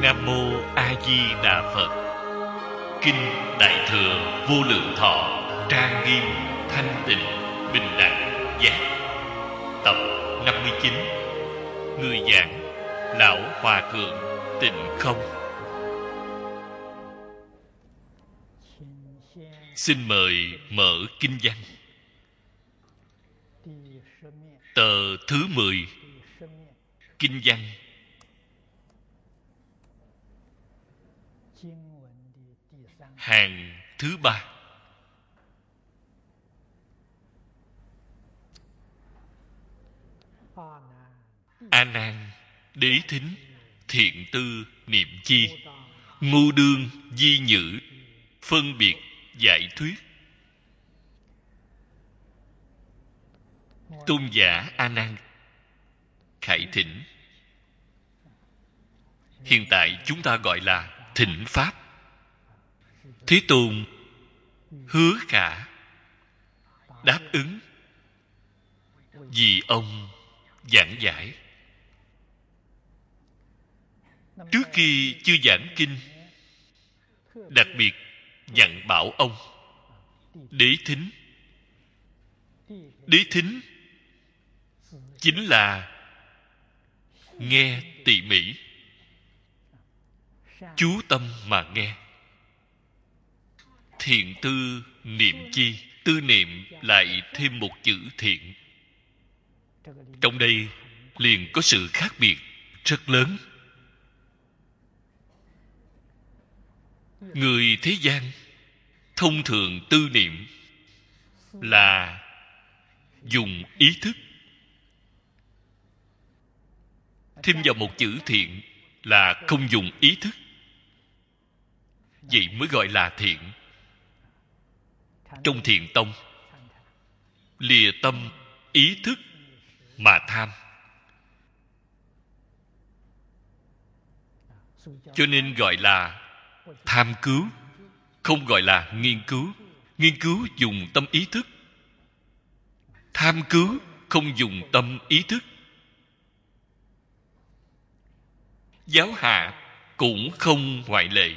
Nam Mô A Di Đà Phật. Kinh Đại Thừa Vô Lượng Thọ, trang nghiêm, thanh tịnh, bình đẳng, giác. Tập 59. Người giảng Lão Hòa Thượng Tịnh Không. Xin mời mở kinh văn. Tờ thứ 10, kinh văn. Hàng thứ 3. A Nan, đế thính, thiện tư, niệm chi, ngu đương, di nhữ, phân biệt, giải thuyết. Tôn giả A Nan khải thỉnh. Hiện tại chúng ta gọi là thỉnh pháp. Thế Tôn hứa khả đáp ứng vì ông giảng giải. Trước khi chưa giảng kinh, đặc biệt dặn bảo ông đế thính. Đế thính chính là nghe tỉ mỉ, chú tâm mà nghe. Thiện tư niệm chi, tư niệm lại thêm một chữ thiện. Trong đây liền có sự khác biệt rất lớn. Người thế gian thông thường tư niệm là dùng ý thức, thêm vào một chữ thiện là không dùng ý thức. Vậy mới gọi là thiện. Trong Thiền Tông, lìa tâm ý thức mà tham, cho nên gọi là tham cứu, không gọi là nghiên cứu. Nghiên cứu dùng tâm ý thức, tham cứu không dùng tâm ý thức. Giáo hạ cũng không ngoại lệ.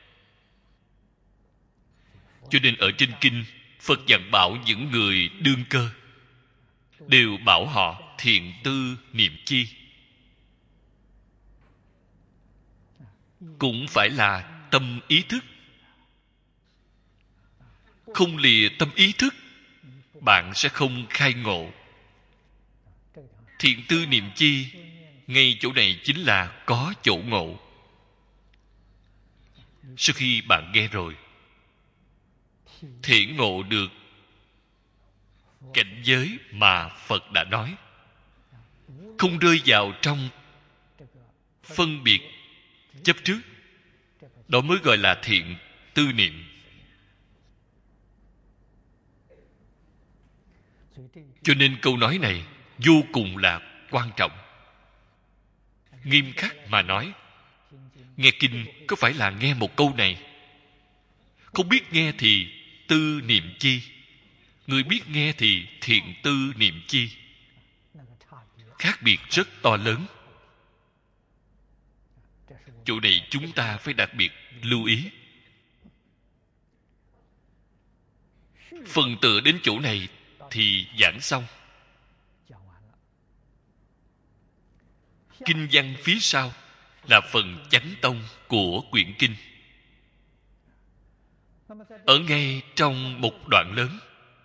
Cho nên ở trên kinh, Phật dặn bảo những người đương cơ, đều bảo họ thiện tư niệm chi. Cũng phải là tâm ý thức. Không lìa tâm ý thức, bạn sẽ không khai ngộ. Thiện tư niệm chi, ngay chỗ này chính là có chỗ ngộ. Sau khi bạn nghe rồi, thể ngộ được cảnh giới mà Phật đã nói, không rơi vào trong phân biệt chấp trước, đó mới gọi là thiện tư niệm. Cho nên câu nói này vô cùng là quan trọng. Nghiêm khắc mà nói, nghe kinh có phải là nghe một câu này? Không biết nghe thì tư niệm chi, người biết nghe thì thiện tư niệm chi. Khác biệt rất to lớn. Chỗ này chúng ta phải đặc biệt lưu ý. Phần tựa đến chỗ này thì giảng xong. Kinh văn phía sau là phần chánh tông của quyển kinh. Ở ngay trong một đoạn lớn,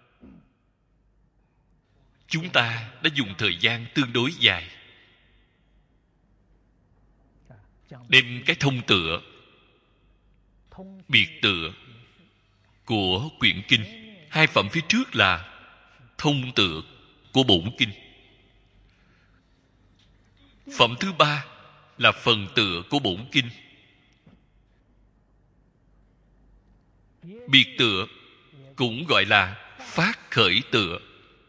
chúng ta đã dùng thời gian tương đối dài đem cái thông tựa, biệt tựa của quyển kinh. Hai phẩm phía trước là thông tựa của bổn kinh. Phẩm thứ 3 là phần tựa của bổn kinh. Biệt tựa cũng gọi là phát khởi tựa,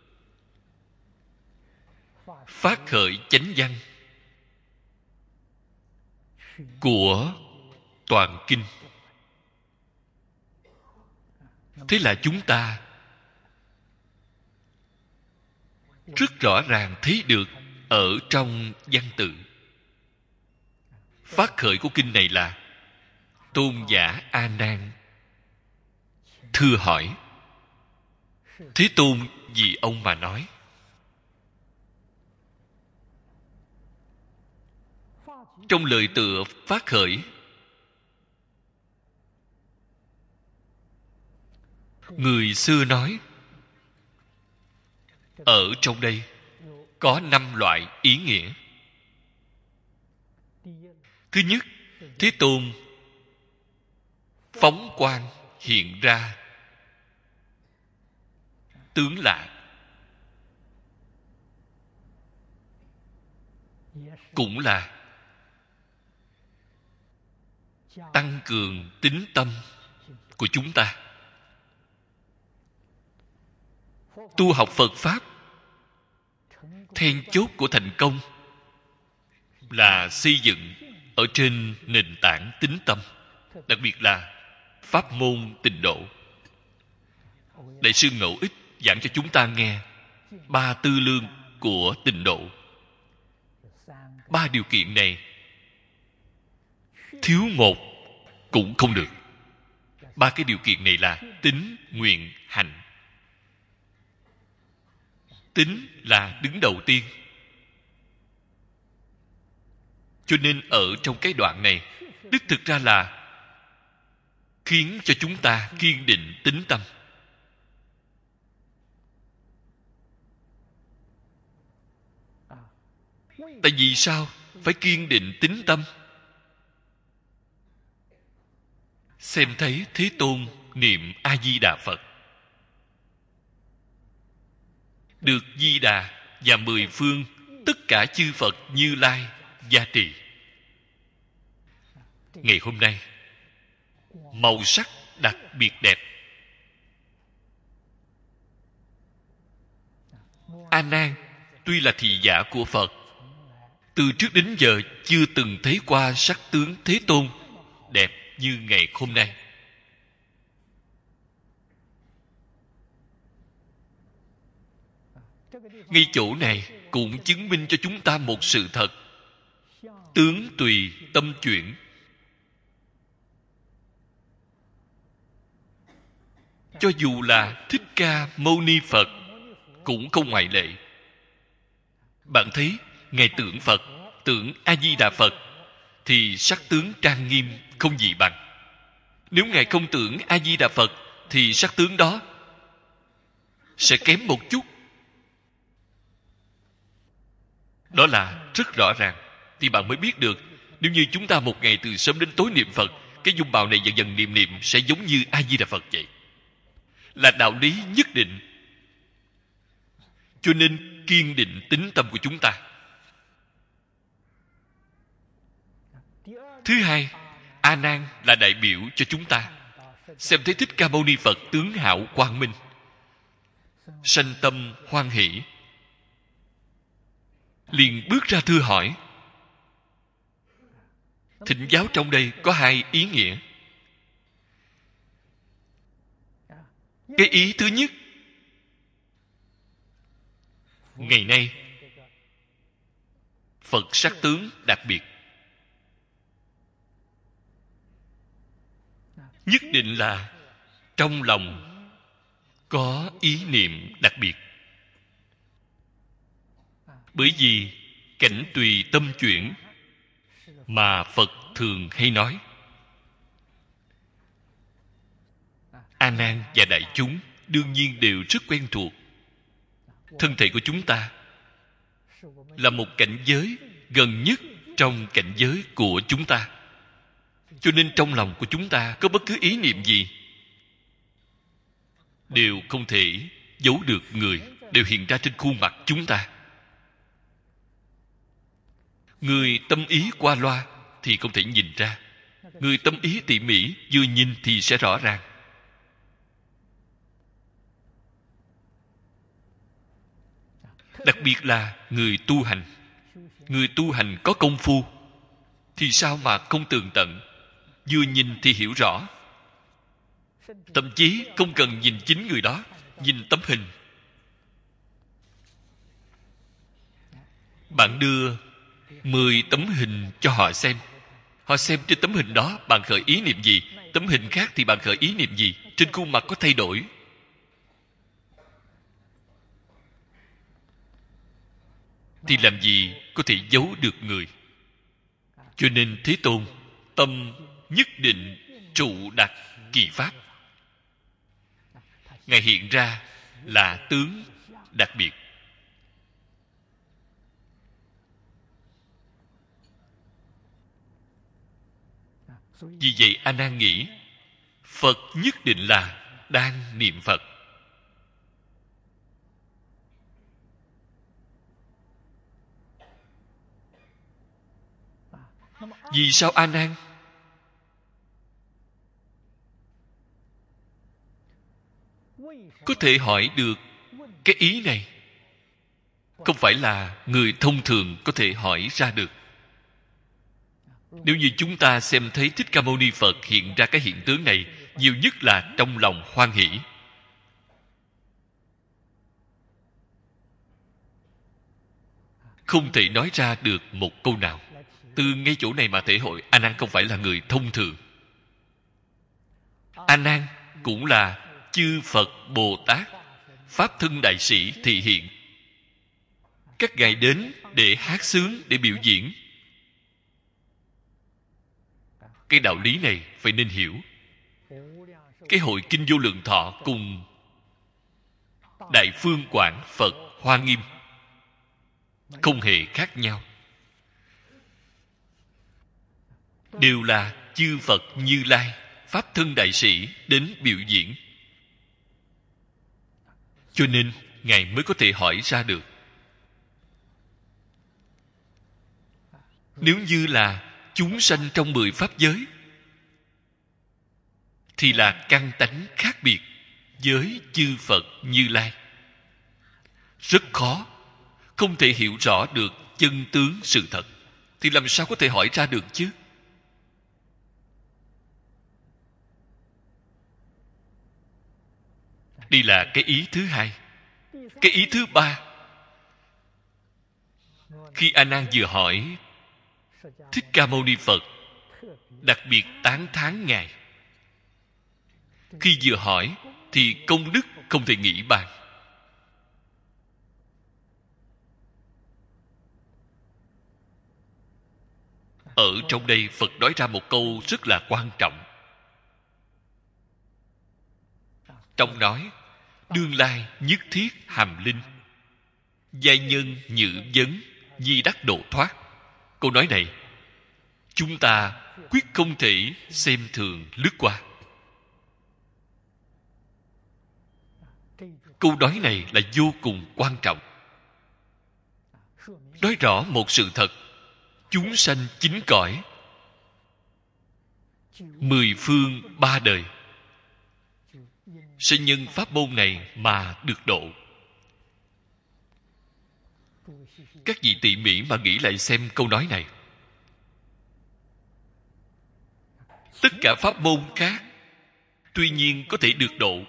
phát khởi chánh văn của toàn kinh. Thế là chúng ta rất rõ ràng thấy được ở trong văn tự Phát khởi của kinh này là: tôn giả A Nan thưa hỏi. Thế Tôn vì ông mà nói. Trong lời tựa phát khởi, người xưa nói ở trong đây có 5 loại ý nghĩa. Thứ nhất, Thế Tôn phóng quang hiện ra tướng lạ, cũng là tăng cường tín tâm của chúng ta. Tu học Phật Pháp, then chốt của thành công là xây dựng ở trên nền tảng tín tâm, đặc biệt là pháp môn Tịnh Độ. Đại sư Ngẫu Ích giảng cho chúng ta nghe 3 tư lương của Tịnh Độ. 3 điều kiện này thiếu một cũng không được. 3 cái điều kiện này là tín, nguyện, hành. Tín là đứng đầu tiên. Cho nên ở trong cái đoạn này, Đức thực ra là khiến cho chúng ta kiên định tín tâm. Tại vì sao phải kiên định tín tâm? Xem thấy Thế Tôn niệm A-di-đà Phật, được Di Đà và 10 phương tất cả chư Phật Như Lai gia trì. Ngày hôm nay màu sắc đặc biệt đẹp. A Nan tuy là thị giả của Phật, từ trước đến giờ chưa từng thấy qua sắc tướng Thế Tôn đẹp như ngày hôm nay. Ngay chỗ này cũng chứng minh cho chúng ta một sự thật: tướng tùy tâm chuyển. Cho dù là Thích Ca Mâu Ni Phật cũng không ngoại lệ. Bạn thấy Ngài tưởng Phật, tưởng A-di-đà Phật thì sắc tướng trang nghiêm không gì bằng. Nếu Ngài không tưởng A-di-đà Phật thì sắc tướng đó sẽ kém một chút. Đó là rất rõ ràng. Thì bạn mới biết được, nếu như chúng ta một ngày từ sớm đến tối niệm Phật, cái dung mạo này dần dần niệm sẽ giống như A-di-đà Phật vậy. Là đạo lý nhất định. Cho nên kiên định tín tâm của chúng ta. Thứ hai, A Nan là đại biểu cho chúng ta xem thấy Thích Ca Mâu Ni Phật tướng hảo quang minh, sanh tâm hoan hỷ, liền bước ra thưa hỏi. Thỉnh giáo trong đây có 2 ý nghĩa. Cái ý thứ nhất, ngày nay Phật sắc tướng đặc biệt, nhất định là trong lòng có ý niệm đặc biệt. Bởi vì cảnh tùy tâm chuyển mà Phật thường hay nói. A Nan và đại chúng đương nhiên đều rất quen thuộc. Thân thể của chúng ta là một cảnh giới gần nhất trong cảnh giới của chúng ta. Cho nên trong lòng của chúng ta có bất cứ ý niệm gì đều không thể giấu được người, đều hiện ra trên khuôn mặt chúng ta. Người tâm ý qua loa thì không thể nhìn ra. Người tâm ý tỉ mỉ vừa nhìn thì sẽ rõ ràng. Đặc biệt là người tu hành. Người tu hành có công phu thì sao mà không tường tận. Vừa nhìn thì hiểu rõ. Thậm chí không cần nhìn chính người đó, nhìn tấm hình. Bạn đưa 10 tấm hình cho họ xem, Họ xem trên tấm hình đó bạn khởi ý niệm gì, tấm hình khác thì bạn khởi ý niệm gì, trên khuôn mặt có thay đổi. Thì làm gì có thể giấu được người. Cho nên Thế Tôn tâm nhất định trụ đặc kỳ pháp. Ngài hiện ra là tướng đặc biệt. Vì vậy A Nan nghĩ Phật nhất định là đang niệm Phật. Vì sao A Nan? Có thể hỏi được cái ý này, không phải là người thông thường có thể hỏi ra được. Nếu như chúng ta xem thấy Thích Ca Mâu Ni Phật hiện ra cái hiện tướng này, nhiều nhất là trong lòng hoan hỷ. Không thể nói ra được một câu nào. Từ ngay chỗ này mà thể hội A Nan không phải là người thông thường. A Nan cũng là chư Phật Bồ Tát Pháp thân đại sĩ thị hiện. Các ngài đến để hát sướng, để biểu diễn. Cái đạo lý này phải nên hiểu. Cái hội Kinh Vô Lượng Thọ cùng Đại Phương Quảng Phật Hoa Nghiêm không hề khác nhau. Đều là chư Phật Như Lai Pháp thân đại sĩ đến biểu diễn. Cho nên ngài mới có thể hỏi ra được. Nếu như là chúng sanh trong 10 pháp giới thì là căn tánh khác biệt với chư Phật Như Lai. Rất khó, không thể hiểu rõ được chân tướng sự thật. Thì làm sao có thể hỏi ra được chứ? Đây là cái ý thứ hai. Cái ý thứ ba, khi A Nan vừa hỏi, Thích Ca Mâu Ni Phật đặc biệt tán thán ngài. Khi vừa hỏi thì công đức không thể nghĩ bàn. Ở trong đây Phật nói ra một câu rất là quan trọng. Trong nói đương lai nhất thiết hàm linh, giai nhân nhự vấn di đắc độ thoát. Câu nói này chúng ta quyết không thể xem thường lướt qua. Câu nói này là vô cùng quan trọng. Nói rõ một sự thật. Chúng sanh chín cõi, 10 phương 3 đời sẽ nhân pháp môn này mà được độ. Các vị tỉ mỉ mà nghĩ lại xem câu nói này. Tất cả pháp môn khác tuy nhiên có thể được độ,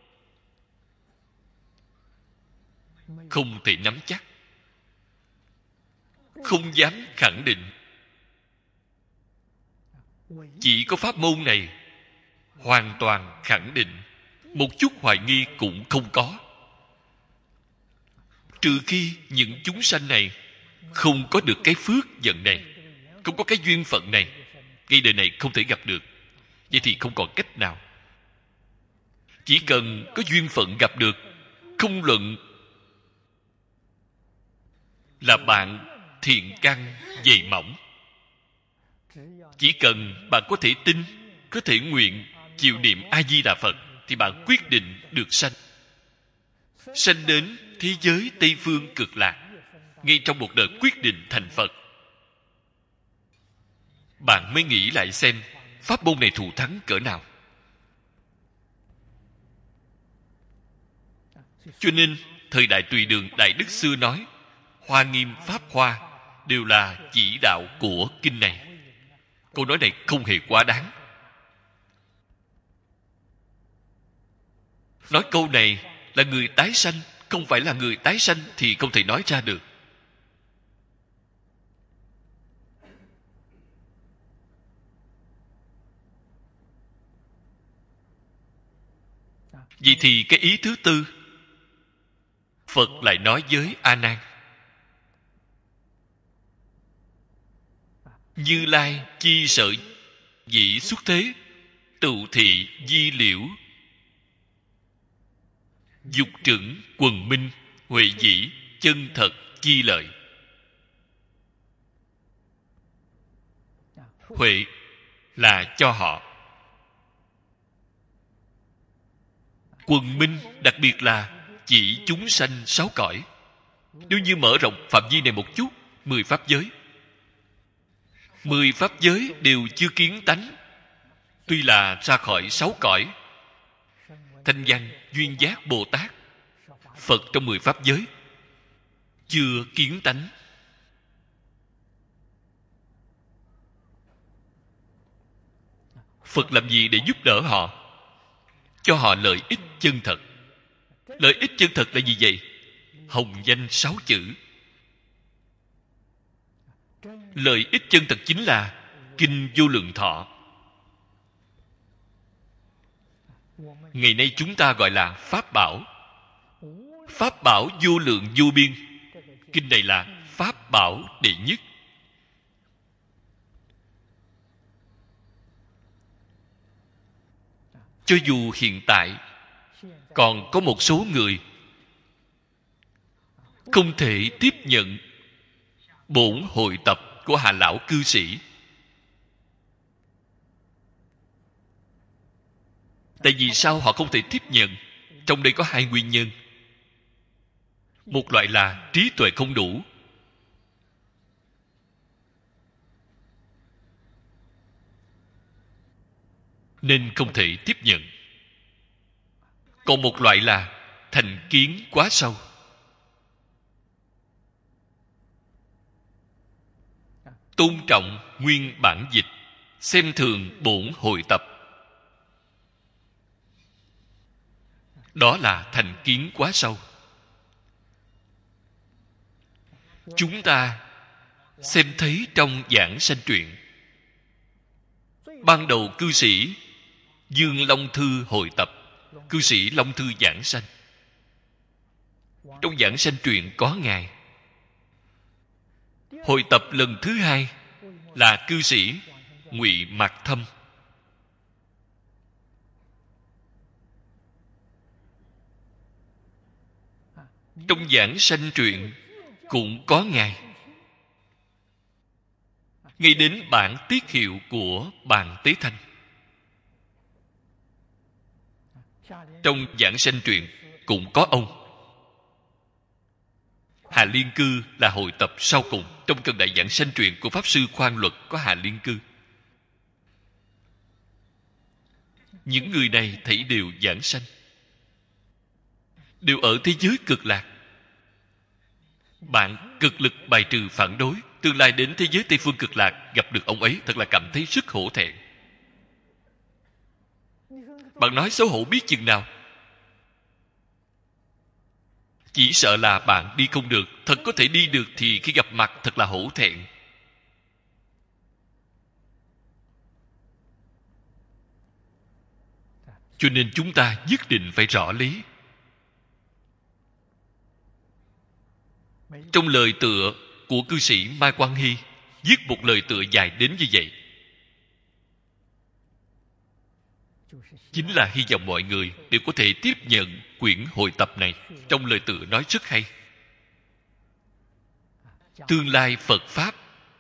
không thể nắm chắc, không dám khẳng định. Chỉ có pháp môn này hoàn toàn khẳng định, một chút hoài nghi cũng không có. Trừ khi những chúng sanh này không có được cái phước vận này, không có cái duyên phận này, ngay đời này không thể gặp được, vậy thì không còn cách nào. Chỉ cần có duyên phận gặp được, không luận là bạn thiện căn dày mỏng, chỉ cần bạn có thể tin, có thể nguyện, chịu niệm A Di Đà Phật, thì bạn quyết định được sanh. Sanh đến thế giới Tây Phương Cực Lạc, ngay trong một đời quyết định thành Phật. Bạn mới nghĩ lại xem pháp môn này thù thắng cỡ nào. Cho nên thời đại Tùy Đường Đại Đức xưa nói Hoa Nghiêm Pháp Hoa đều là chỉ đạo của kinh này. Câu nói này không hề quá đáng. Nói câu này là người tái sanh, không phải là người tái sanh thì không thể nói ra được. Vậy thì cái ý thứ tư, Phật lại nói với A Nan: Như Lai chi sợ dĩ xuất thế, tựu thị di liễu, dục trưởng quần minh, huệ dĩ chân thật chi lợi. Huệ là cho họ. Quần minh đặc biệt là chỉ chúng sanh sáu cõi. Nếu như mở rộng phạm vi này một chút, 10 pháp giới. 10 pháp giới đều chưa kiến tánh. Tuy là ra khỏi sáu cõi, Thanh Văn, Duyên Giác, Bồ Tát, Phật trong 10 pháp giới chưa kiến tánh. Phật làm gì để giúp đỡ họ? Cho họ lợi ích chân thật. Lợi ích chân thật là gì vậy? Hồng danh 6 chữ. Lợi ích chân thật chính là Kinh Vô Lượng Thọ. Ngày nay chúng ta gọi là Pháp Bảo. Pháp Bảo vô lượng vô biên. Kinh này là Pháp Bảo đệ nhất. Cho dù hiện tại còn có một số người không thể tiếp nhận bổn hội tập của Hà Lão cư sĩ. Tại vì sao họ không thể tiếp nhận? Trong đây có hai nguyên nhân. Một loại là trí tuệ không đủ, nên không thể tiếp nhận. Còn một loại là thành kiến quá sâu. Tôn trọng nguyên bản dịch, xem thường bổn hội tập. Đó là thành kiến quá sâu. Chúng ta xem thấy trong giảng sanh truyện, ban đầu cư sĩ Dương Long Thư hội tập, cư sĩ Long Thư giảng sanh. Trong giảng sanh truyện có Ngài. Hội tập lần thứ hai là cư sĩ Ngụy Mạc Thâm. Trong giảng sanh truyện cũng có Ngài. Ngay đến bản tiết hiệu của Bàn Tế Thanh. Trong giảng sanh truyện cũng có ông. Hà Liên Cư là hội tập sau cùng. Trong cận đại giảng sanh truyện của Pháp Sư Khoan Luật có Hà Liên Cư. Những người này thảy đều giảng sanh, đều ở thế giới cực lạc. Bạn cực lực bài trừ phản đối, tương lai đến thế giới Tây Phương cực lạc gặp được ông ấy, thật là cảm thấy rất hổ thẹn. Bạn nói xấu hổ biết chừng nào. Chỉ sợ là bạn đi không được. Thật có thể đi được thì khi gặp mặt thật là hổ thẹn. Cho nên chúng ta nhất định phải rõ lý. Trong lời tựa của cư sĩ Mai Quang Hy viết một lời tựa dài đến như vậy. Chính là hy vọng mọi người đều có thể tiếp nhận quyển hội tập này. Trong lời tựa nói rất hay. Tương lai Phật Pháp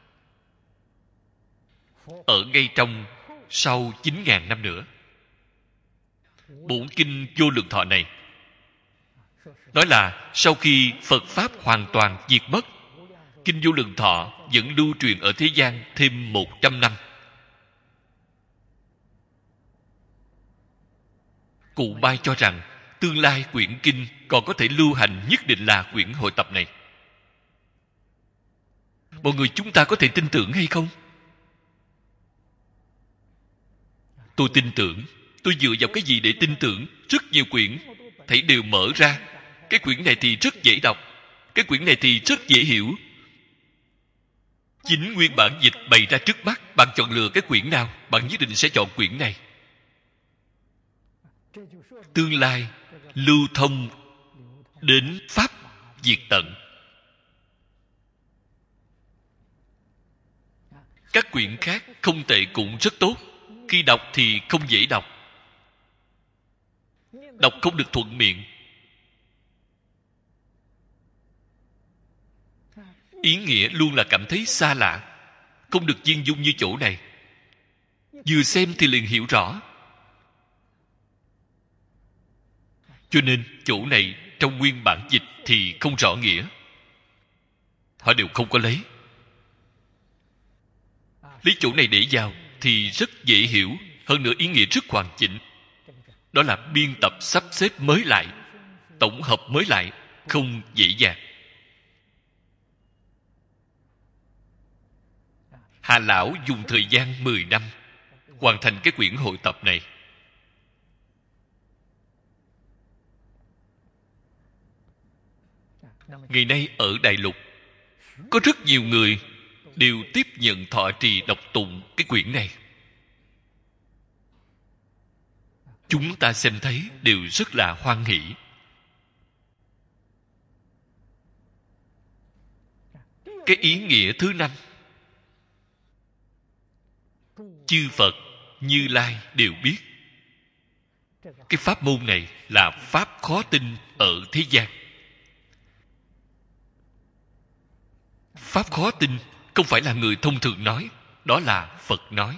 ở ngay trong sau 9.000 năm nữa. Bổn kinh Vô Lượng Thọ này nói là sau khi Phật Pháp hoàn toàn diệt mất, kinh Vô Lượng Thọ vẫn lưu truyền ở thế gian thêm 100 năm. Cụ Mai cho rằng tương lai quyển kinh còn có thể lưu hành nhất định là quyển hội tập này. Mọi người chúng ta có thể tin tưởng hay không? Tôi tin tưởng. Tôi dựa vào cái gì để tin tưởng? Rất nhiều quyển thảy đều mở ra. Cái quyển này thì rất dễ đọc, cái quyển này thì rất dễ hiểu. Chính nguyên bản dịch bày ra trước mắt, bạn chọn lựa cái quyển nào, bạn nhất định sẽ chọn quyển này. tương lai lưu thông đến pháp diệt tận. Các quyển khác không tệ cũng rất tốt. Khi đọc thì không dễ đọc, đọc không được thuận miệng. Ý nghĩa luôn là cảm thấy xa lạ, không được viên dung như chỗ này. Vừa xem thì liền hiểu rõ. Cho nên chỗ này trong nguyên bản dịch thì không rõ nghĩa, họ đều không có lấy. Lấy chỗ này để vào thì rất dễ hiểu, hơn nữa ý nghĩa rất hoàn chỉnh. Đó là biên tập sắp xếp mới lại, tổng hợp mới lại, không dễ dàng. Hà Lão dùng thời gian 10 năm hoàn thành cái quyển hội tập này. Ngày nay ở Đại Lục có rất nhiều người đều tiếp nhận thọ trì đọc tụng cái quyển này. Chúng ta xem thấy đều rất là hoan hỷ. Cái ý nghĩa thứ 5, chư Phật Như Lai đều biết. Cái pháp môn này là pháp khó tin ở thế gian. Pháp khó tin không phải là người thông thường nói, đó là Phật nói.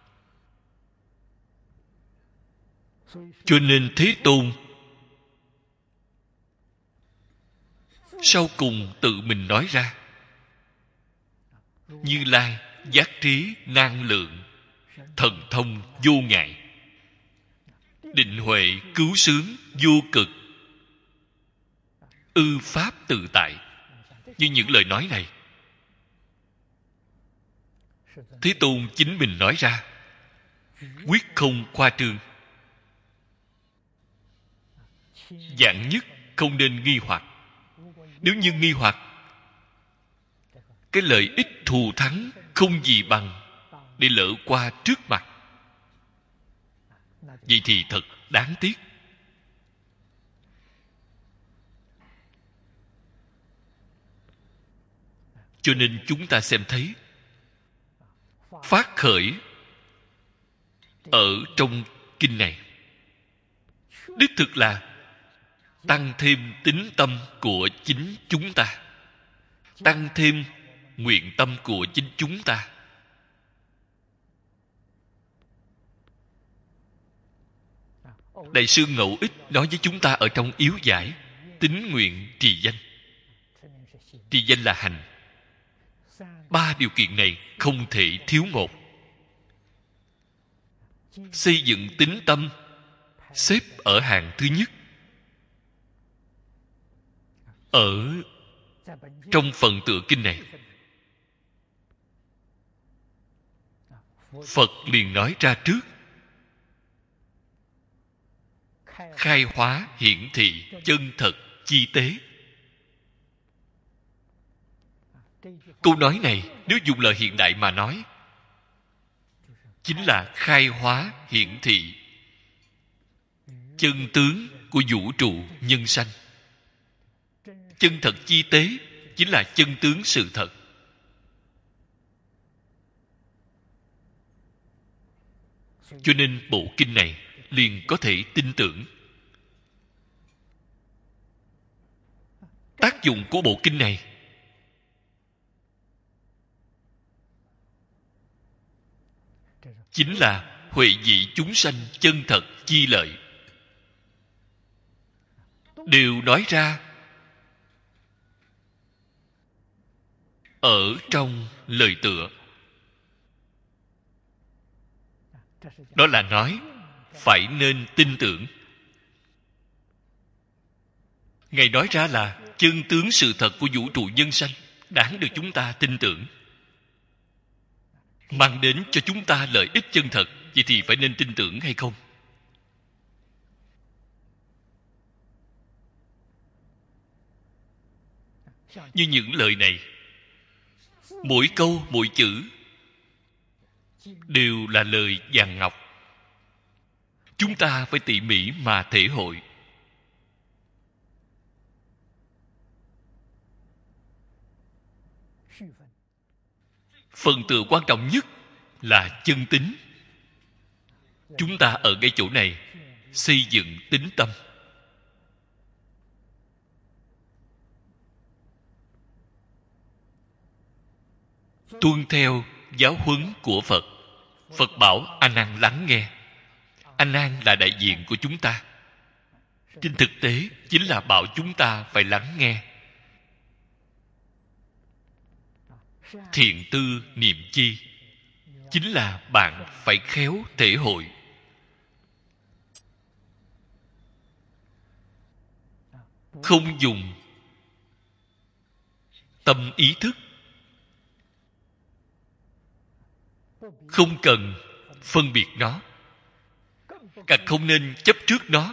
Cho nên Thế Tôn sau cùng tự mình nói ra: Như Lai giác trí năng lượng, thần thông vô ngại, định huệ cứu xướng vô cực, ư pháp tự tại. Như những lời nói này Thế Tôn chính mình nói ra, quyết không khoa trương. Dạng nhất không nên nghi hoặc. Nếu như nghi hoặc, cái lợi ích thù thắng không gì bằng để lỡ qua trước mặt, vậy thì thật đáng tiếc. Cho nên chúng ta xem thấy phát khởi ở trong kinh này đích thực là tăng thêm tín tâm của chính chúng ta, tăng thêm nguyện tâm của chính chúng ta. Đại sư Ngẫu Ích nói với chúng ta ở trong yếu giải: tín nguyện trì danh. Trì danh là hành. 3 điều kiện này không thể thiếu một. Xây dựng tín tâm xếp ở hàng thứ nhất. Ở trong phần tựa kinh này, Phật liền nói ra trước: khai hóa hiển thị chân thật chi tế. Câu nói này nếu dùng lời hiện đại mà nói, chính là khai hóa hiển thị chân tướng của vũ trụ nhân sanh. Chân thật chi tế chính là chân tướng sự thật. Cho nên bộ kinh này liền có thể tin tưởng. Tác dụng của bộ kinh này chính là huệ vị chúng sanh chân thật chi lợi. Đều nói ra ở trong lời tựa. Đó là nói phải nên tin tưởng. Ngài nói ra là chân tướng sự thật của vũ trụ nhân sanh, đáng được chúng ta tin tưởng, mang đến cho chúng ta lợi ích chân thật. Vậy thì phải nên tin tưởng hay không? Như những lời này, mỗi câu mỗi chữ đều là lời vàng ngọc. Chúng ta phải tỉ mỉ mà thể hội. Phần tựa quan trọng nhất là chân tín. Chúng ta ở ngay chỗ này xây dựng tín tâm. Tuân theo giáo huấn của Phật. Phật bảo A Nan lắng nghe. A Nan là đại diện của chúng ta. Trên thực tế chính là bảo chúng ta phải lắng nghe. Thiện tư niệm chi, chính là bạn phải khéo thể hội. Không dùng tâm ý thức, không cần phân biệt nó, càng không nên chấp trước nó.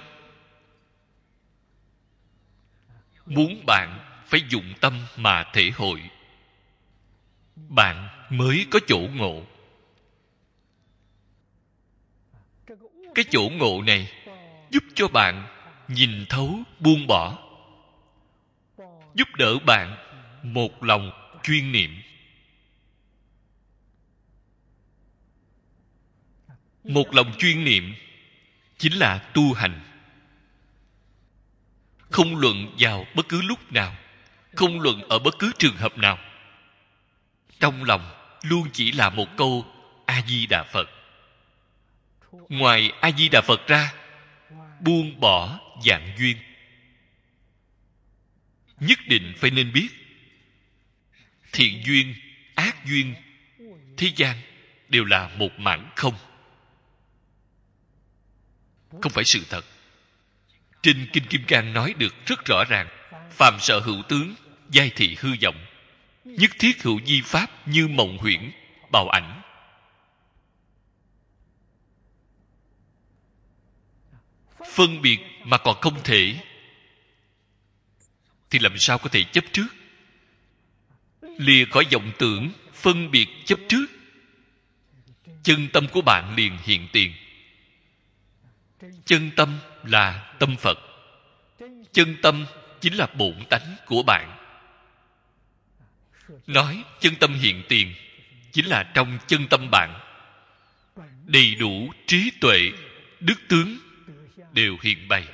Muốn bạn phải dụng tâm mà thể hội, bạn mới có chỗ ngộ. Cái chỗ ngộ này giúp cho bạn nhìn thấu buông bỏ, giúp đỡ bạn một lòng chuyên niệm. Một lòng chuyên niệm chính là tu hành. Không luận vào bất cứ lúc nào, không luận ở bất cứ trường hợp nào, trong lòng luôn chỉ là một câu A Di Đà Phật. Ngoài A Di Đà Phật ra, buông bỏ vạn duyên. Nhất định phải nên biết, thiện duyên, ác duyên, thế gian đều là một mảng không. Không phải sự thật. Trên Kinh Kim Cang nói được rất rõ ràng: phàm sở hữu tướng, giai thị hư vọng, nhất thiết hữu di pháp như mộng huyễn, bào ảnh. Phân biệt mà còn không thể, thì làm sao có thể chấp trước? Lìa khỏi vọng tưởng, phân biệt chấp trước, chân tâm của bạn liền hiện tiền. Chân tâm là tâm Phật. Chân tâm chính là bổn tánh của bạn. Nói chân tâm hiện tiền, chính là trong chân tâm bạn đầy đủ trí tuệ, đức tướng đều hiện bày.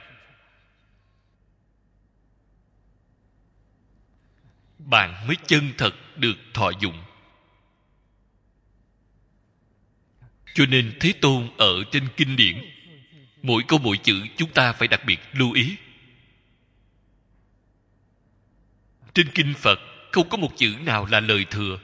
Bạn mới chân thật được thọ dụng. Cho nên Thế Tôn ở trên kinh điển, mỗi câu mỗi chữ chúng ta phải đặc biệt lưu ý. Trên kinh Phật không có một chữ nào là lời thừa.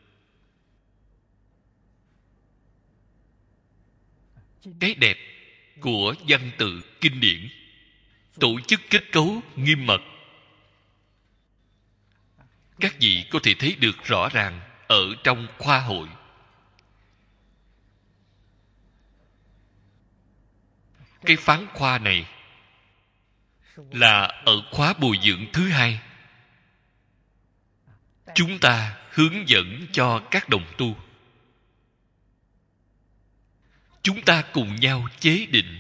Cái đẹp của văn tự kinh điển, tổ chức kết cấu nghiêm mật, các vị có thể thấy được rõ ràng ở trong khoa hội. Cái phán khoa này là ở khóa bồi dưỡng thứ 2. Chúng ta hướng dẫn cho các đồng tu. Chúng ta cùng nhau chế định.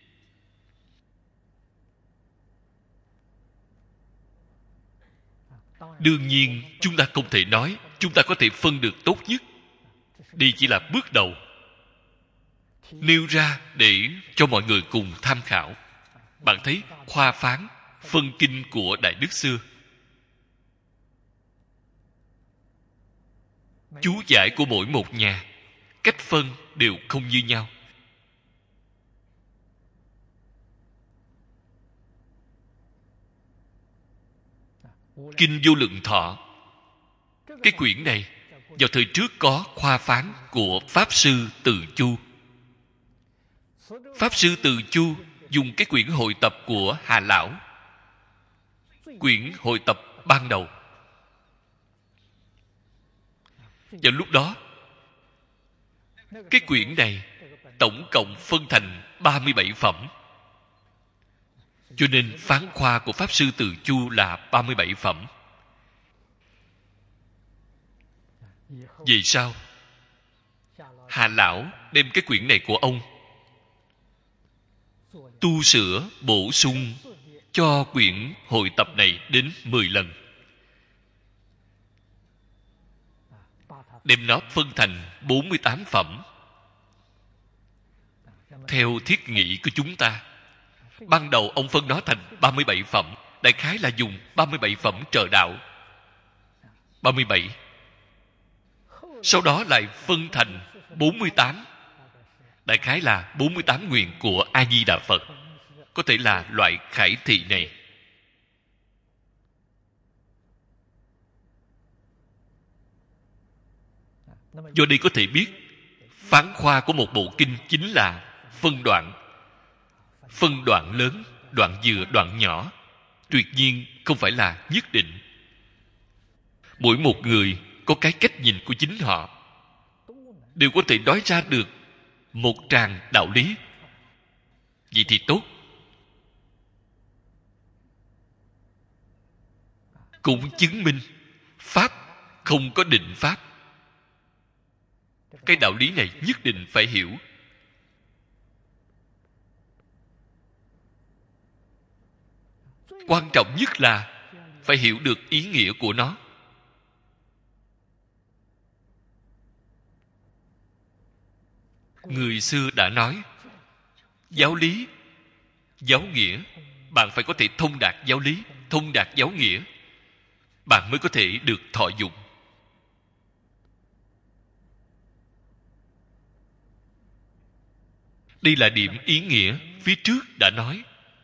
Đương nhiên chúng ta không thể nói chúng ta có thể phân được tốt nhất. Đây chỉ là bước đầu, nêu ra để cho mọi người cùng tham khảo. Bạn thấy khoa phán, phân kinh của Đại Đức xưa, chú giải của mỗi một nhà, cách phân đều không như nhau. Kinh Vô Lượng Thọ, cái quyển này vào thời trước có khoa phán của Pháp Sư Từ Chu. Pháp Sư Từ Chu dùng cái quyển hội tập của Hà Lão, quyển hội tập ban đầu. Vào lúc đó, cái quyển này tổng cộng phân thành 37 phẩm. Cho nên phán khoa của Pháp Sư Từ Chu là 37 phẩm. Vì sao? Hà Lão đem cái quyển này của ông tu sửa, bổ sung cho quyển hội tập này đến 10 lần. Đem nó phân thành 48 phẩm. Theo thiết nghĩ của chúng ta, ban đầu ông phân nó thành 37 phẩm. Đại khái là dùng 37 phẩm trợ đạo. 37. Sau đó lại phân thành 48. Đại khái là 48 nguyện của A-di-đà Phật. Có thể là loại khải thị này. Do đây có thể biết, phán khoa của một bộ kinh chính là phân đoạn. Phân đoạn lớn, đoạn vừa, đoạn nhỏ. Tuyệt nhiên không phải là nhất định. Mỗi một người có cái cách nhìn của chính họ, đều có thể nói ra được một tràng đạo lý. Vậy thì tốt. Cũng chứng minh Pháp không có định Pháp. Cái đạo lý này nhất định phải hiểu. Quan trọng nhất là phải hiểu được ý nghĩa của nó. Người xưa đã nói, giáo lý, giáo nghĩa, bạn phải có thể thông đạt giáo lý, thông đạt giáo nghĩa, bạn mới có thể được thọ dụng. Đây là điểm ý nghĩa phía trước đã nói.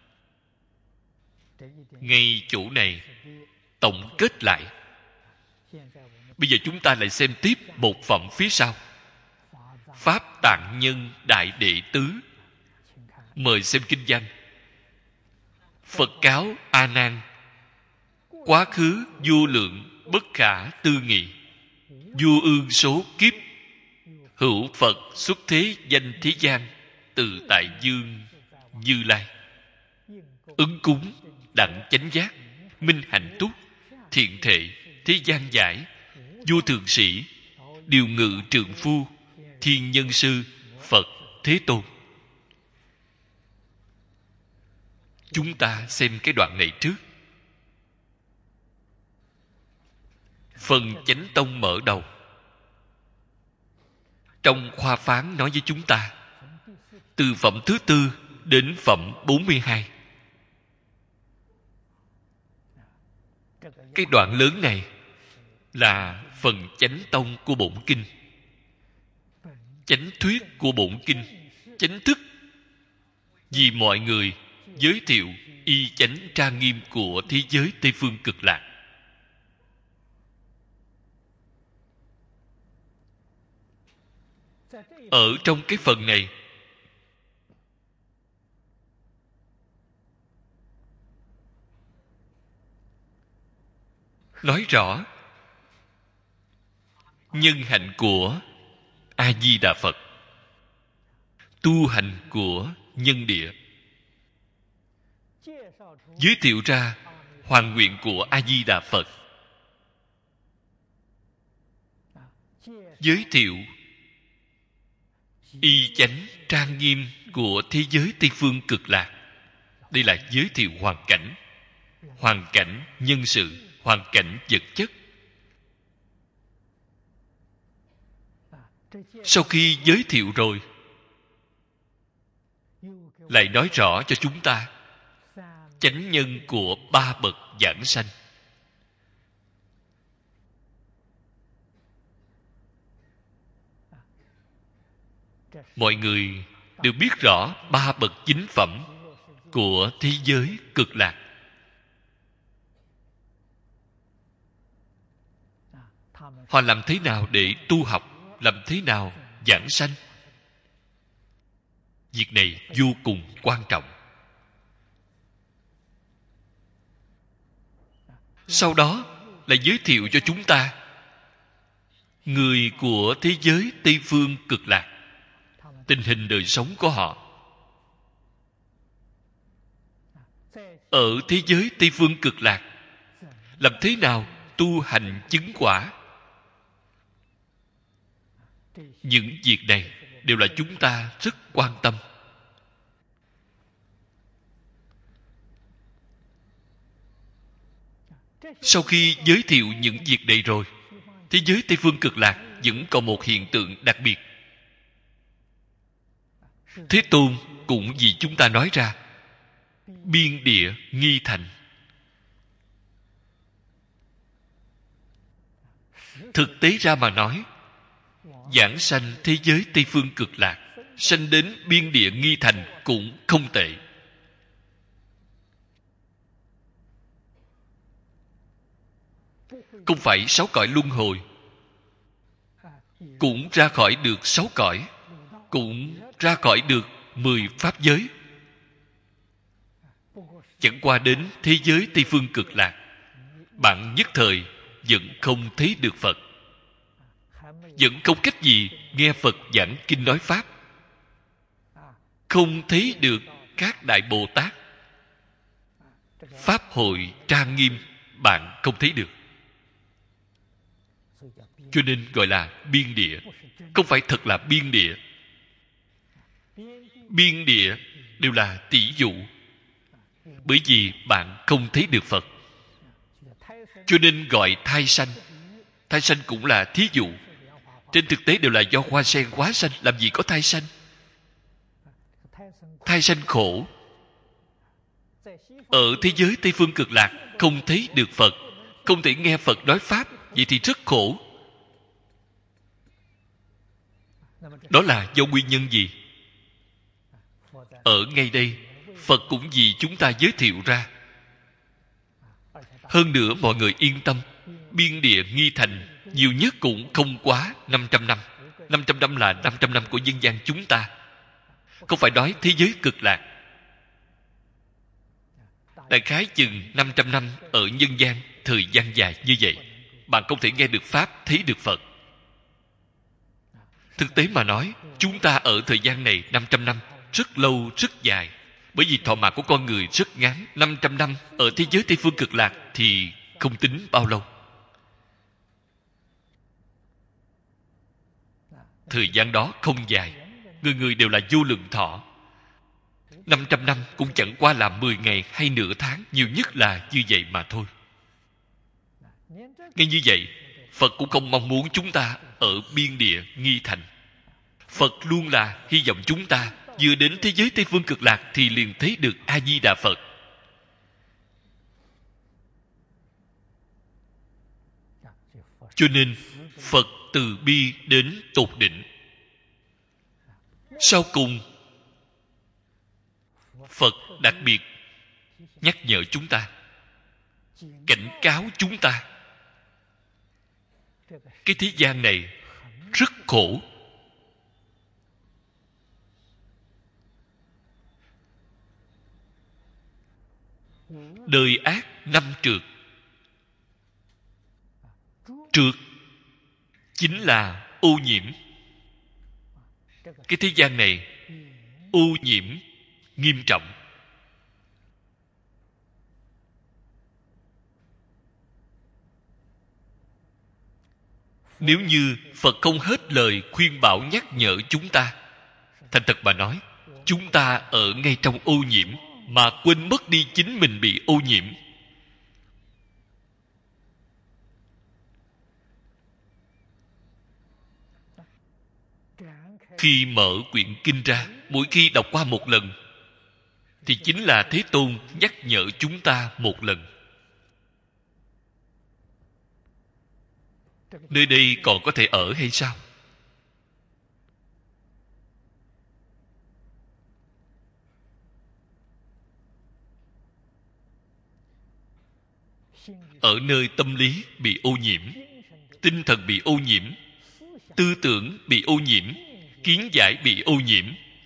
Ngay chỗ này tổng kết lại. Bây giờ chúng ta lại xem tiếp một phẩm phía sau. Pháp Tạng Nhân Đại Đệ Tứ. Mời xem kinh văn. Phật cáo A Nan: quá khứ vô lượng bất khả tư nghị, vô ương số kiếp, hữu Phật xuất thế danh thế gian, từ tại dương Như Lai. Ứng cúng, đặng chánh giác, minh hạnh túc, thiện thệ, thế gian giải, vô thượng sĩ, điều ngự trượng phu, thiên nhân sư, Phật Thế Tôn. Chúng ta xem cái đoạn này trước. Phần Chánh Tông mở đầu. Trong khoa phán nói với chúng ta, từ phẩm thứ tư đến phẩm 42. Cái đoạn lớn này là phần chánh tông của bổn kinh, chánh thuyết của bổn kinh, chánh thức, vì mọi người giới thiệu y chánh trang nghiêm của thế giới Tây Phương Cực Lạc. Ở trong cái phần này, nói rõ nhân hạnh của A Di Đà Phật, tu hành của nhân địa, giới thiệu ra hoàn nguyện của A Di Đà Phật, giới thiệu y chánh trang nghiêm của thế giới Tây Phương Cực Lạc. Đây là giới thiệu hoàn cảnh nhân sự, hoàn cảnh vật chất. Sau khi giới thiệu rồi, lại nói rõ cho chúng ta chánh nhân của ba bậc giảng sanh. Mọi người đều biết rõ ba bậc chính phẩm của thế giới Cực Lạc. Họ làm thế nào để tu học, làm thế nào giảng sanh? Việc này vô cùng quan trọng. Sau đó lại giới thiệu cho chúng ta người của thế giới Tây Phương Cực Lạc, tình hình đời sống của họ. Ở thế giới Tây Phương Cực Lạc, làm thế nào tu hành chứng quả? Những việc này đều là chúng ta rất quan tâm. Sau khi giới thiệu những việc này rồi, thế giới Tây Phương Cực Lạc vẫn còn một hiện tượng đặc biệt. Thế Tôn cũng vì chúng ta nói ra, biên địa nghi thành. Thực tế ra mà nói, giảng sanh thế giới Tây Phương Cực Lạc, sanh đến biên địa nghi thành cũng không tệ. Không phải 6 cõi luân hồi, cũng ra khỏi được 6 cõi, cũng ra khỏi được 10 pháp giới. Chẳng qua đến thế giới Tây Phương Cực Lạc, bạn nhất thời vẫn không thấy được Phật, vẫn không cách gì nghe Phật giảng kinh nói pháp, không thấy được các Đại Bồ Tát. Pháp hội trang nghiêm bạn không thấy được. Cho nên gọi là biên địa. Không phải thật là biên địa. Biên địa đều là tỷ dụ, bởi vì bạn không thấy được Phật, cho nên gọi thai sanh. Thai sanh cũng là thí dụ. Trên thực tế đều là do hoa sen hóa sanh, làm gì có thai sanh. Thai sanh khổ. Ở thế giới Tây Phương Cực Lạc không thấy được Phật, không thể nghe Phật nói pháp, vậy thì rất khổ. Đó là do nguyên nhân gì? Ở ngay đây, Phật cũng vì chúng ta giới thiệu ra. Hơn nữa mọi người yên tâm, biên địa nghi thành nhiều nhất cũng không quá 500 năm. 500 năm là 500 năm của nhân gian chúng ta, không phải nói thế giới Cực Lạc. Đại khái chừng 500 năm ở nhân gian, thời gian dài như vậy, bạn không thể nghe được pháp, thấy được Phật. Thực tế mà nói, chúng ta ở thời gian này 500 năm, rất lâu, rất dài. Bởi vì thọ mạng của con người rất ngắn. 500 năm ở thế giới Tây Phương Cực Lạc thì không tính bao lâu. Thời gian đó không dài. Người người đều là vô lượng thọ. 500 năm cũng chẳng qua là 10 ngày hay nửa tháng, nhiều nhất là như vậy mà thôi. Ngay như vậy, Phật cũng không mong muốn chúng ta ở biên địa nghi thành. Phật luôn là hy vọng chúng ta vừa đến thế giới Tây Phương Cực Lạc thì liền thấy được A-di-đà Phật. Cho nên Phật từ bi đến tột đỉnh. Sau cùng, Phật đặc biệt nhắc nhở chúng ta, cảnh cáo chúng ta, cái thế gian này rất khổ. Đời ác năm trượt. Trượt chính là ô nhiễm. Cái thế gian này ô nhiễm nghiêm trọng. Nếu như Phật không hết lời khuyên bảo nhắc nhở chúng ta, thành thật mà nói, chúng ta ở ngay trong ô nhiễm mà quên mất đi chính mình bị ô nhiễm. Khi mở quyển kinh ra, mỗi khi đọc qua một lần thì chính là Thế Tôn nhắc nhở chúng ta một lần. Nơi đây còn có thể ở hay sao? Ở nơi tâm lý bị ô nhiễm, tinh thần bị ô nhiễm, tư tưởng bị ô nhiễm, kiến giải bị ô nhiễm,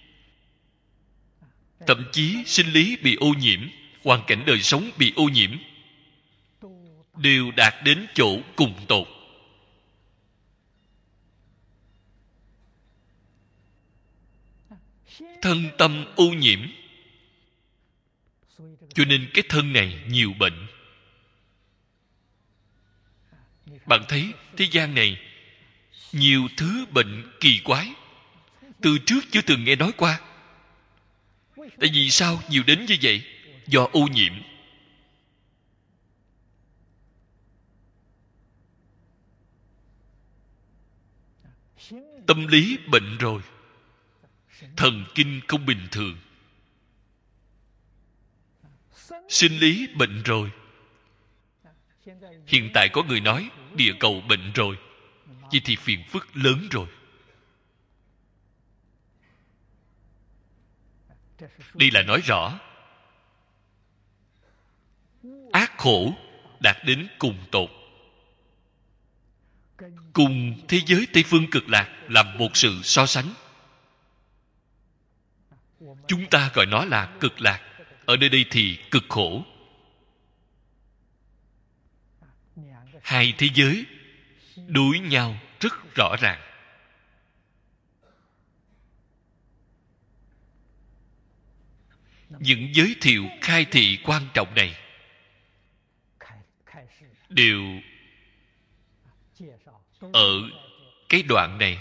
thậm chí sinh lý bị ô nhiễm, hoàn cảnh đời sống bị ô nhiễm, đều đạt đến chỗ cùng tột. Thân tâm ô nhiễm, cho nên cái thân này nhiều bệnh. Bạn thấy thế gian này nhiều thứ bệnh kỳ quái, từ trước chưa từng nghe nói qua. Tại vì sao nhiều đến như vậy? Do ô nhiễm. Tâm lý bệnh rồi, thần kinh không bình thường. Sinh lý bệnh rồi. Hiện tại có người nói địa cầu bệnh rồi, vậy thì phiền phức lớn rồi. Đây là nói rõ ác khổ đạt đến cùng tột. Cùng thế giới Tây Phương Cực Lạc làm một sự so sánh. Chúng ta gọi nó là cực lạc, ở nơi đây thì cực khổ. Hai thế giới đối nhau rất rõ ràng. Những giới thiệu khai thị quan trọng này đều ở cái đoạn này.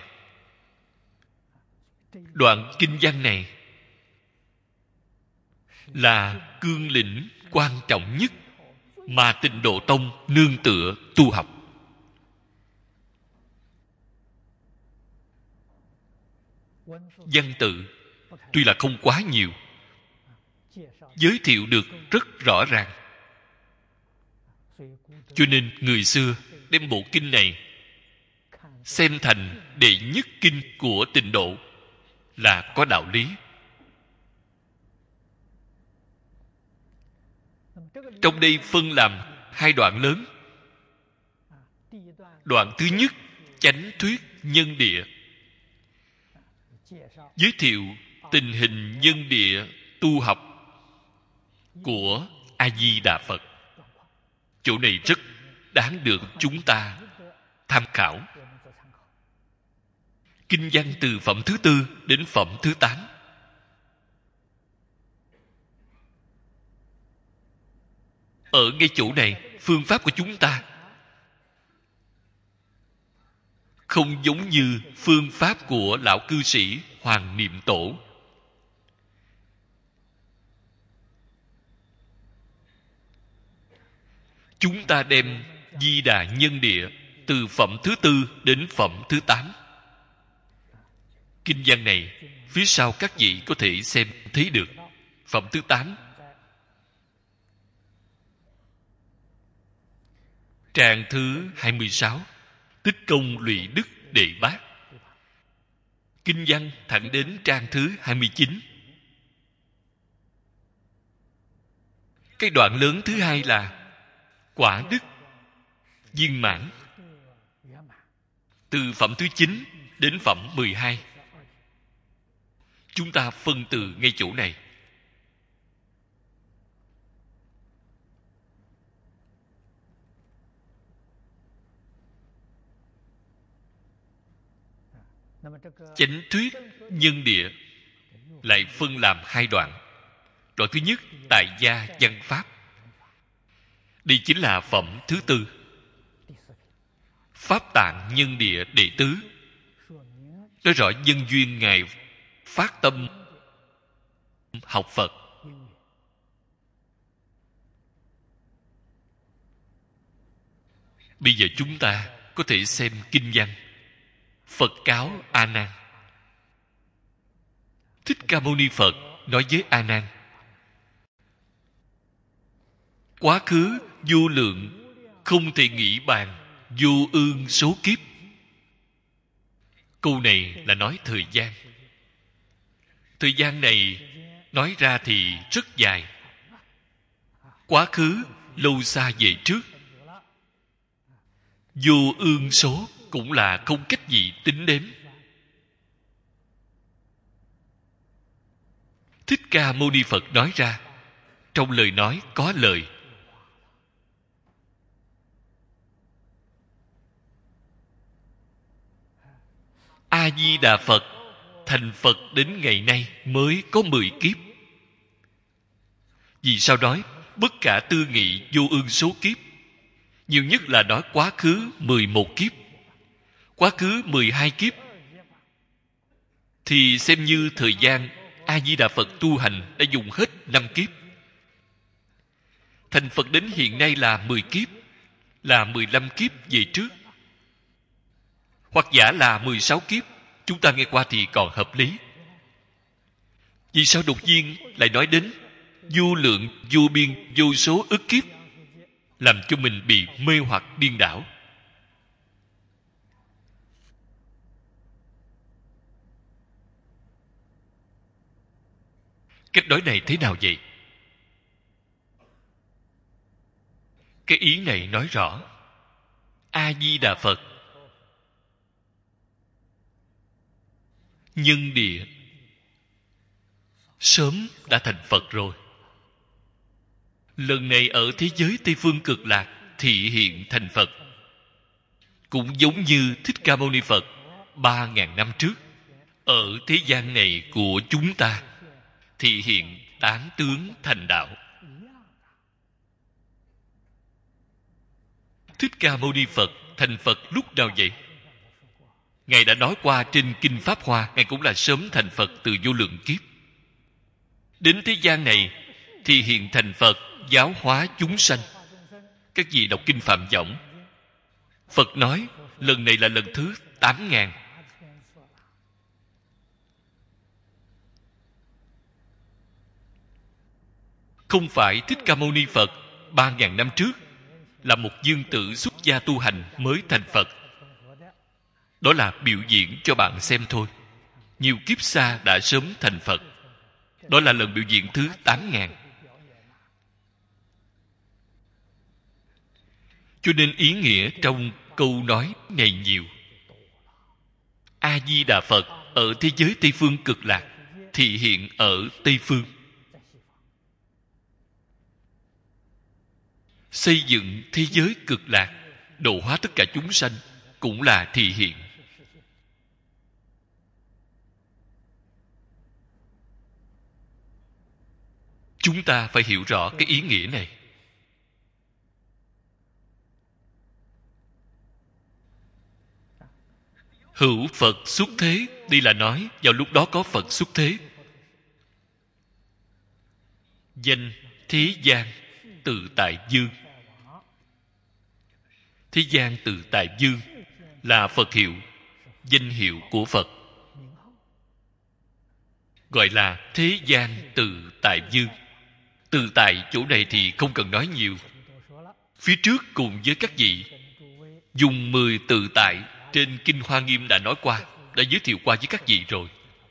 Đoạn kinh văn này là cương lĩnh quan trọng nhất mà Tịnh Độ Tông nương tựa tu học. Văn tự tuy là không quá nhiều, giới thiệu được rất rõ ràng. Cho nên người xưa đem bộ kinh này xem thành đệ nhất kinh của Tịnh Độ là có đạo lý. Trong đây phân làm hai đoạn lớn. Đoạn thứ nhất, chánh thuyết nhân địa, giới thiệu tình hình nhân địa tu học của A Di Đà Phật. Chỗ này rất đáng được chúng ta tham khảo. Kinh văn từ phẩm thứ 4 đến phẩm thứ 8. Ở ngay chỗ này, phương pháp của chúng ta không giống như phương pháp của lão cư sĩ Hoàng Niệm Tổ. Chúng ta đem Di Đà nhân địa từ phẩm thứ 4 đến phẩm thứ 8. Kinh văn này, phía sau các vị có thể xem thấy được. Phẩm thứ 8, trang thứ 26, Tích công lụy đức đệ bát. Kinh văn thẳng đến trang thứ 29. Cái đoạn lớn thứ hai là quả đức viên mãn, từ phẩm thứ 9 đến phẩm 12. Chúng ta phân từ ngay chỗ này. Chánh thuyết nhân địa lại phân làm hai đoạn. Đoạn thứ nhất, tại gia văn pháp. Đây chính là phẩm thứ 4. Pháp tạng nhân địa đệ tứ, nói rõ nhân duyên Ngài phát tâm học Phật. Bây giờ chúng ta có thể xem kinh văn. Phật cáo A Nan. Thích Ca Mâu Ni Phật nói với A Nan: quá khứ vô lượng, không thể nghĩ bàn, vô ương số kiếp. Câu này là nói thời gian. Thời gian này nói ra thì rất dài. Quá khứ lâu xa về trước, vô ương số cũng là không cách gì tính đếm. Thích Ca Mâu Ni Phật nói ra, trong lời nói có lời. A Di Đà Phật thành Phật đến ngày nay mới có 10 kiếp. Vì sao nói bất cả tư nghị vô ương số kiếp? Nhiều nhất là nói quá khứ 11 kiếp, quá khứ 12 kiếp, thì xem như thời gian A Di Đà Phật tu hành đã dùng hết 5 kiếp. Thành Phật đến hiện nay là 10 kiếp, là 15 kiếp về trước. Hoặc giả là 16 kiếp, chúng ta nghe qua thì còn hợp lý. Vì sao đột nhiên lại nói đến vô lượng, vô biên, vô số ức kiếp, làm cho mình bị mê hoặc điên đảo? Cách nói này thế nào vậy? Cái ý này nói rõ A Di Đà Phật nhân địa sớm đã thành Phật rồi. Lần này ở thế giới Tây Phương Cực Lạc thị hiện thành Phật, cũng giống như Thích Ca Mâu Ni Phật 3.000 năm trước ở thế gian này của chúng ta thị hiện tán tướng thành đạo. Thích Ca Mâu Ni Phật thành Phật lúc nào vậy? Ngài đã nói qua trên Kinh Pháp Hoa, Ngài cũng là sớm thành Phật từ vô lượng kiếp. Đến thế gian này thì hiện thành Phật giáo hóa chúng sanh. Các vị đọc Kinh Phạm Võng, Phật nói lần này là lần thứ 8.000. Không phải Thích Ca Mâu Ni Phật 3.000 năm trước là một dương tử xuất gia tu hành mới thành Phật. Đó là biểu diễn cho bạn xem thôi. Nhiều kiếp xa đã sớm thành Phật. Đó là lần biểu diễn thứ 8.000. Cho nên ý nghĩa trong câu nói này nhiều. A Di Đà Phật ở thế giới Tây Phương Cực Lạc thị hiện ở Tây Phương, xây dựng thế giới Cực Lạc, độ hóa tất cả chúng sanh, cũng là thị hiện. Chúng ta phải hiểu rõ cái ý nghĩa này. Hữu Phật xuất thế, đây là nói vào lúc đó có Phật xuất thế. Danh thế gian tự tại dương. Thế gian tự tại dương là Phật hiệu, danh hiệu của Phật, gọi là thế gian tự tại dương. Tự tại chỗ này thì không cần nói nhiều. Phía trước cùng với các vị dùng 10 tự tại trên Kinh Hoa Nghiêm đã nói qua, đã giới thiệu qua với các vị rồi.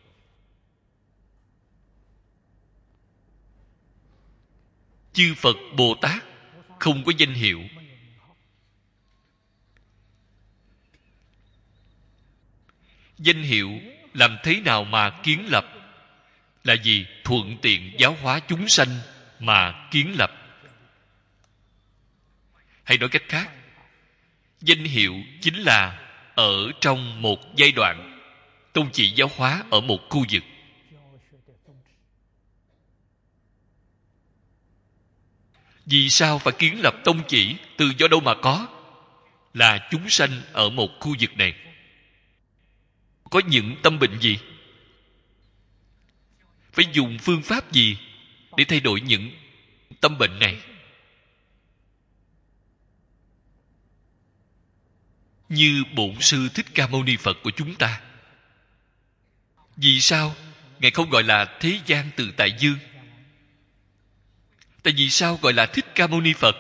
Chư Phật Bồ Tát không có danh hiệu. Danh hiệu làm thế nào mà kiến lập? Là gì? Thuận tiện giáo hóa chúng sanh mà kiến lập. Hay nói cách khác, danh hiệu chính là ở trong một giai đoạn tông chỉ giáo hóa ở một khu vực. Vì sao phải kiến lập tông chỉ? Từ do đâu mà có? Là chúng sanh ở một khu vực này có những tâm bệnh gì? Phải dùng phương pháp gì để thay đổi những tâm bệnh này? Như Bổn Sư Thích Ca Mâu Ni Phật của chúng ta. Vì sao Ngài không gọi là thế gian tự tại dương? Tại vì sao gọi là Thích Ca Mâu Ni Phật?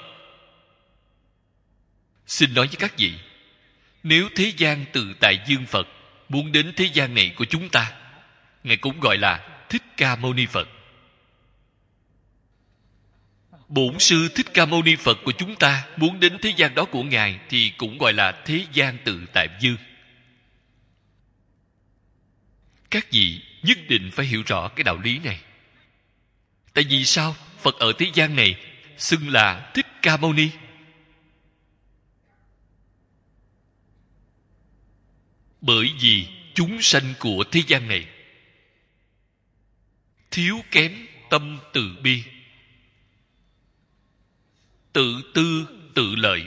Xin nói với các vị, nếu thế gian tự tại dương Phật muốn đến thế gian này của chúng ta, Ngài cũng gọi là Thích Ca Mâu Ni Phật. Bổn Sư Thích Ca Mâu Ni Phật của chúng ta muốn đến thế gian đó của Ngài thì cũng gọi là thế gian tự tại dương. Các vị nhất định phải hiểu rõ cái đạo lý này. Tại vì sao Phật ở thế gian này xưng là Thích Ca Mâu Ni? Bởi vì chúng sanh của thế gian này thiếu kém tâm từ bi, tự tư tự lợi.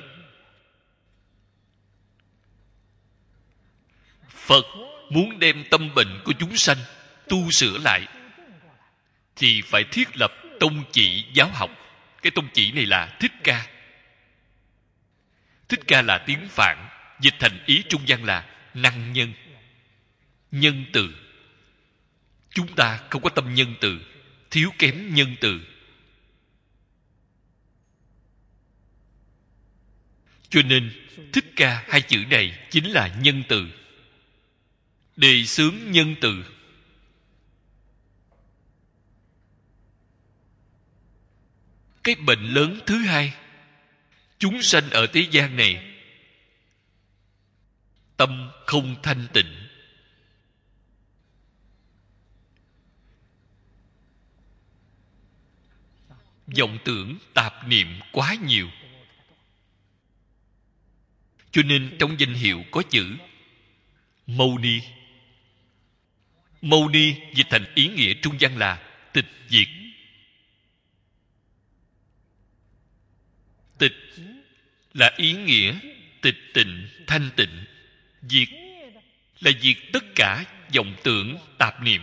Phật muốn đem tâm bệnh của chúng sanh tu sửa lại thì phải thiết lập tông chỉ giáo học. Cái tông chỉ này là Thích Ca. Thích Ca là tiếng Phạn, dịch thành ý trung văn là năng nhân, nhân từ. Chúng ta không có tâm nhân từ, thiếu kém nhân từ. Cho nên Thích Ca hai chữ này chính là nhân từ, đề xướng nhân từ. Cái bệnh lớn thứ hai, chúng sanh ở thế gian này tâm không thanh tịnh. Vọng tưởng tạp niệm quá nhiều. Cho nên trong danh hiệu có chữ Mâu Ni. Mâu Ni dịch thành ý nghĩa trung văn là tịch diệt. Tịch là ý nghĩa tịch tịnh, thanh tịnh. Diệt là diệt tất cả vọng tưởng tạp niệm.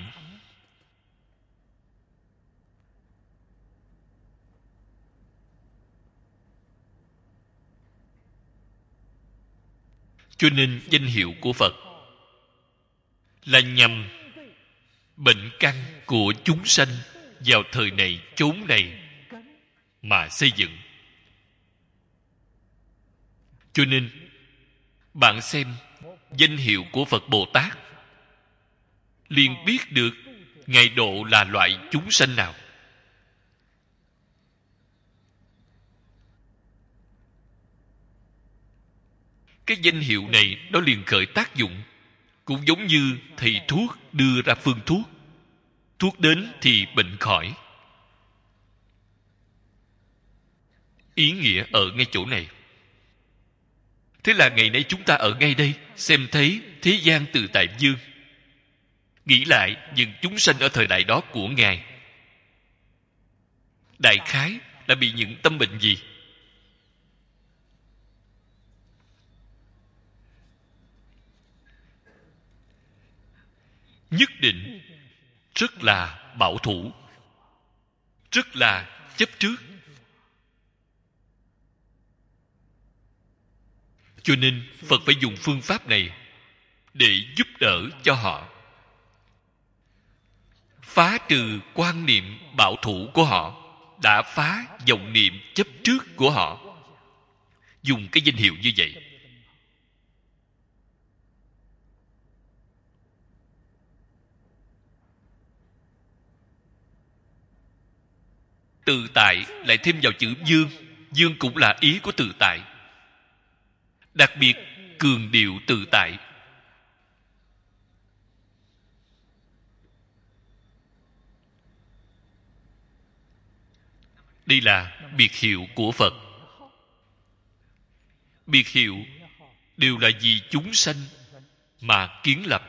Cho nên danh hiệu của Phật là nhằm bệnh căn của chúng sanh vào thời này chốn này mà xây dựng. Cho nên bạn xem danh hiệu của Phật Bồ Tát liền biết được Ngài độ là loại chúng sanh nào. Cái danh hiệu này nó liền khởi tác dụng. Cũng giống như thầy thuốc đưa ra phương thuốc. Thuốc đến thì bệnh khỏi. Ý nghĩa ở ngay chỗ này. Thế là ngày nay chúng ta ở ngay đây xem thấy thế gian tự tại dương. Nghĩ lại những chúng sanh ở thời đại đó của Ngài, đại khái đã bị những tâm bệnh gì? Nhất định rất là bảo thủ, rất là chấp trước. Cho nên Phật phải dùng phương pháp này để giúp đỡ cho họ, phá trừ quan niệm bảo thủ của họ, đã phá vọng niệm chấp trước của họ. Dùng cái danh hiệu như vậy. Tự tại lại thêm vào chữ dương. Dương cũng là ý của tự tại. Đặc biệt cường điệu tự tại. Đây là biệt hiệu của Phật. Biệt hiệu đều là vì chúng sanh mà kiến lập.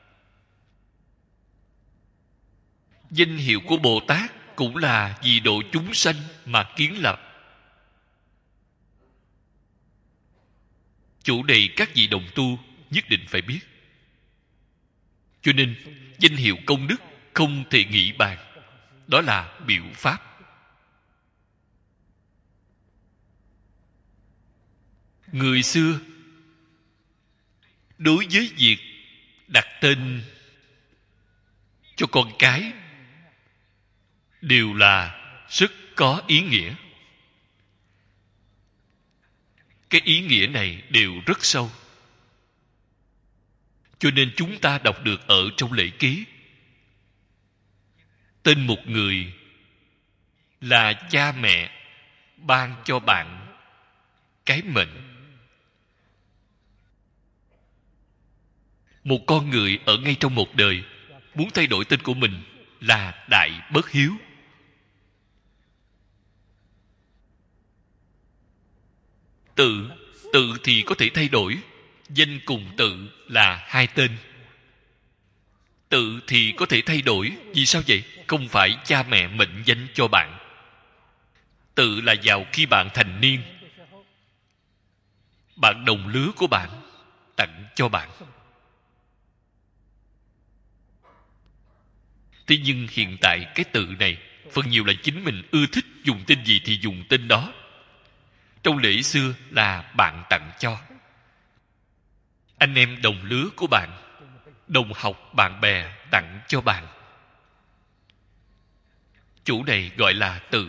Danh hiệu của Bồ Tát cũng là vì độ chúng sanh mà kiến lập. Chỗ này các vị đồng tu nhất định phải biết. Cho nên danh hiệu công đức không thể nghĩ bàn. Đó là biểu pháp. Người xưa đối với việc đặt tên cho con cái đều là rất có ý nghĩa. Cái ý nghĩa này đều rất sâu. Cho nên chúng ta đọc được ở trong lễ ký. Tên một người là cha mẹ ban cho bạn cái mệnh. Một con người ở ngay trong một đời muốn thay đổi tên của mình là đại bất hiếu. Tự thì có thể thay đổi. Danh cùng tự là hai tên. Tự thì có thể thay đổi. Vì sao vậy? Không phải cha mẹ mệnh danh cho bạn. Tự là vào khi bạn thành niên, bạn đồng lứa của bạn tặng cho bạn. Thế nhưng hiện tại cái tự này phần nhiều là chính mình ưa thích dùng tên gì thì dùng tên đó. Trong lễ xưa là bạn tặng cho. anh em đồng lứa của bạn, đồng học bạn bè tặng cho bạn. Chủ này gọi là tự.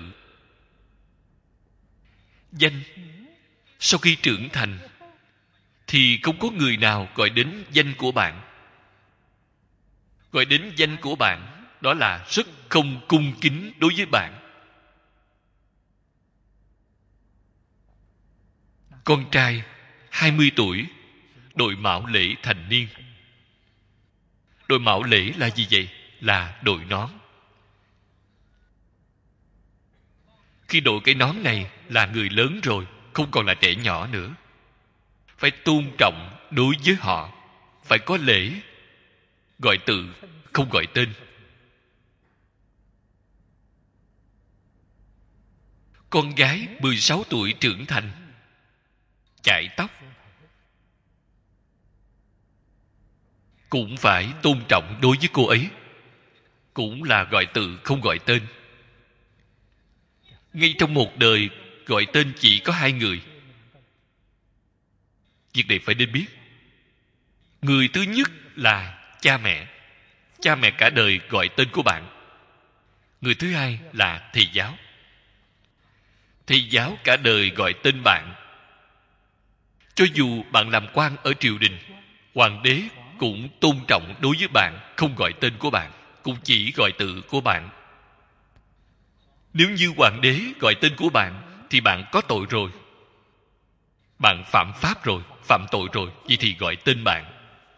Danh, sau khi trưởng thành thì không có người nào gọi đến danh của bạn. Gọi đến danh của bạn, đó là rất không cung kính đối với bạn. Con trai 20 tuổi đội mão lễ thành niên. Đội mão lễ là gì vậy? Là đội nón. Khi đội cái nón này là người lớn rồi, không còn là trẻ nhỏ nữa. Phải tôn trọng đối với họ, phải có lễ, gọi tự, không gọi tên. Con gái 16 tuổi trưởng thành, chải tóc, cũng phải tôn trọng đối với cô ấy, cũng là gọi tự, không gọi tên. Ngay trong một đời, gọi tên chỉ có 2 người. Việc này phải nên biết. Người thứ nhất là cha mẹ. Cha mẹ cả đời gọi tên của bạn. Người thứ hai là thầy giáo. Thầy giáo cả đời gọi tên bạn. Cho dù bạn làm quan ở triều đình, hoàng đế cũng tôn trọng đối với bạn, không gọi tên của bạn, cũng chỉ gọi tự của bạn. Nếu như hoàng đế gọi tên của bạn thì bạn có tội rồi. Bạn phạm pháp rồi, phạm tội rồi, vậy thì gọi tên bạn.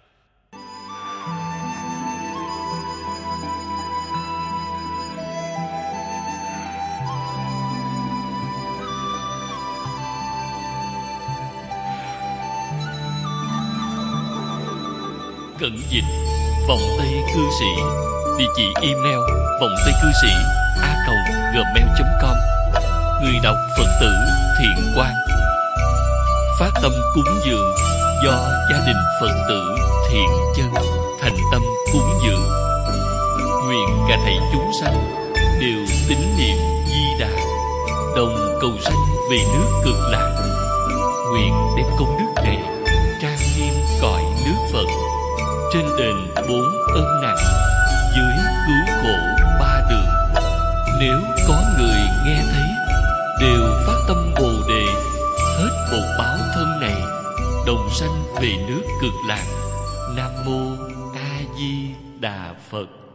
Cẩn dịch vọng tây cư sĩ. Địa chỉ email vongtaicư sĩ@gmail.com. Người đọc Phật tử Thiện Quang. Phát tâm cúng dường do gia đình Phật tử Thiện Chân thành tâm cúng dường. Nguyện cả thảy chúng sanh đều tín niệm Di Đà, đồng cầu sanh về nước Cực Lạc. Nguyện đem công đức này trang nghiêm cõi nước Phật, trên đền 4 ân nặng, dưới cứu khổ 3 đường. Nếu có người nghe thấy, đều phát tâm Bồ Đề, hết bột báo thân này, đồng sanh về nước Cực Lạc. Nam mô A Di Đà Phật.